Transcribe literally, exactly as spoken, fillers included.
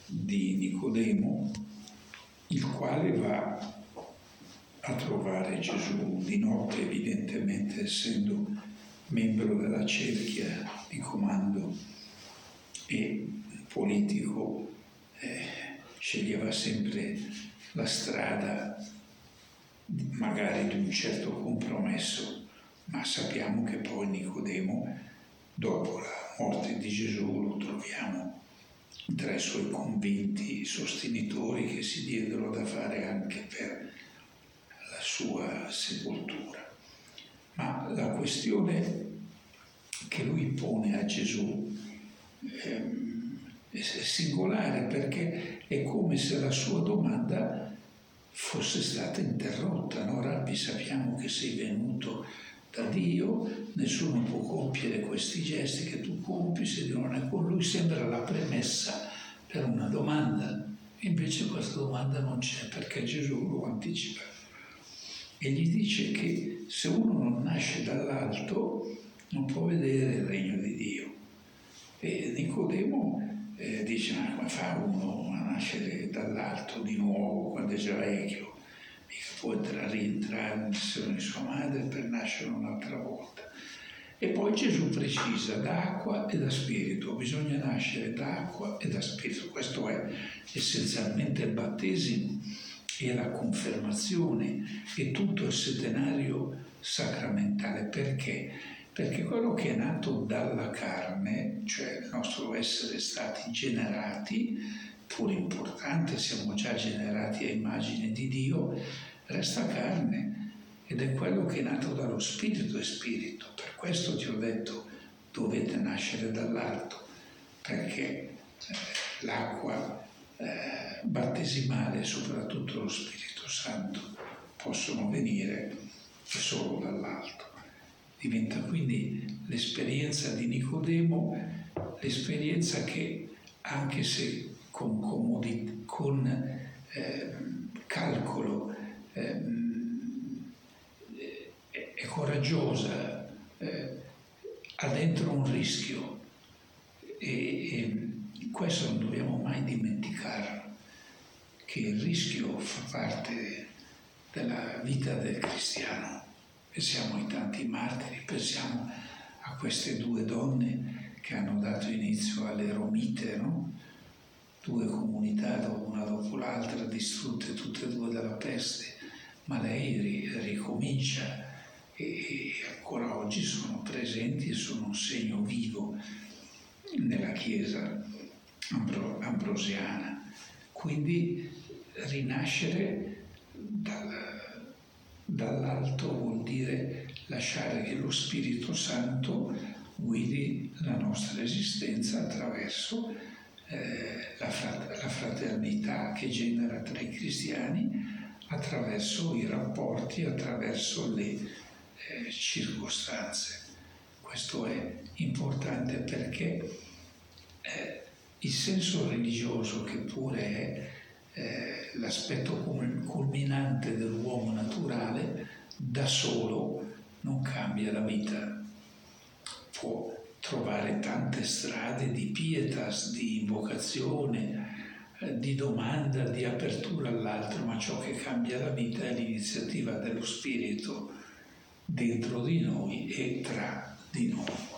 di Nicodemo, il quale va a trovare Gesù di notte, evidentemente essendo membro della cerchia di comando e politico, eh, sceglieva sempre la strada magari di un certo compromesso, ma sappiamo che poi Nicodemo, dopo la morte di Gesù, lo troviamo tra i suoi convinti sostenitori che si diedero da fare anche per la sua sepoltura. Ma la questione che lui pone a Gesù ehm, è singolare, perché è come se la sua domanda fosse stata interrotta. No, Rabbi, sappiamo che sei venuto da Dio, nessuno può compiere questi gesti che tu compi se Dio non è con lui. Sembra la premessa per una domanda, invece questa domanda non c'è, perché Gesù lo anticipa e gli dice che se uno non nasce dall'alto non può vedere il regno di Dio. E Nicodemo eh, dice: ma come fa uno a nascere dall'alto di nuovo quando è già vecchio? Mica può entrare, rientrare nel seno di sua madre per nascere un'altra volta. E poi Gesù precisa: da acqua e da spirito, bisogna nascere da acqua e da spirito. Questo è essenzialmente il battesimo e la confermazione e tutto il settenario sacramentale. Perché? Perché quello che è nato dalla carne, cioè il nostro essere stati generati, pur importante, siamo già generati a immagine di Dio, resta carne, ed è quello che è nato dallo spirito e spirito. Per questo ti ho detto: dovete nascere dall'alto, perché eh, l'acqua eh, battesimale e soprattutto lo Spirito Santo possono venire solo dall'alto. Diventa quindi l'esperienza di Nicodemo, l'esperienza che, anche se con, comodi, con eh, calcolo, eh, è, è coraggiosa, eh, ha dentro un rischio, e, e questo non dobbiamo mai dimenticarlo, che il rischio fa parte della vita del cristiano. Pensiamo ai tanti martiri, pensiamo a queste due donne che hanno dato inizio alle Romite, no? Due comunità, una dopo l'altra, distrutte tutte e due dalla peste, ma lei ricomincia e ancora oggi sono presenti e sono un segno vivo nella Chiesa ambrosiana. Quindi rinascere dal Dall'alto vuol dire lasciare che lo Spirito Santo guidi la nostra esistenza attraverso eh, la, frat- la fraternità che genera tra i cristiani, attraverso i rapporti, attraverso le eh, circostanze. Questo è importante perché eh, il senso religioso, che pure è Eh, l'aspetto culminante dell'uomo naturale, da solo non cambia la vita. Può trovare tante strade di pietas, di invocazione, eh, di domanda, di apertura all'altro, ma ciò che cambia la vita è l'iniziativa dello Spirito dentro di noi e tra di noi.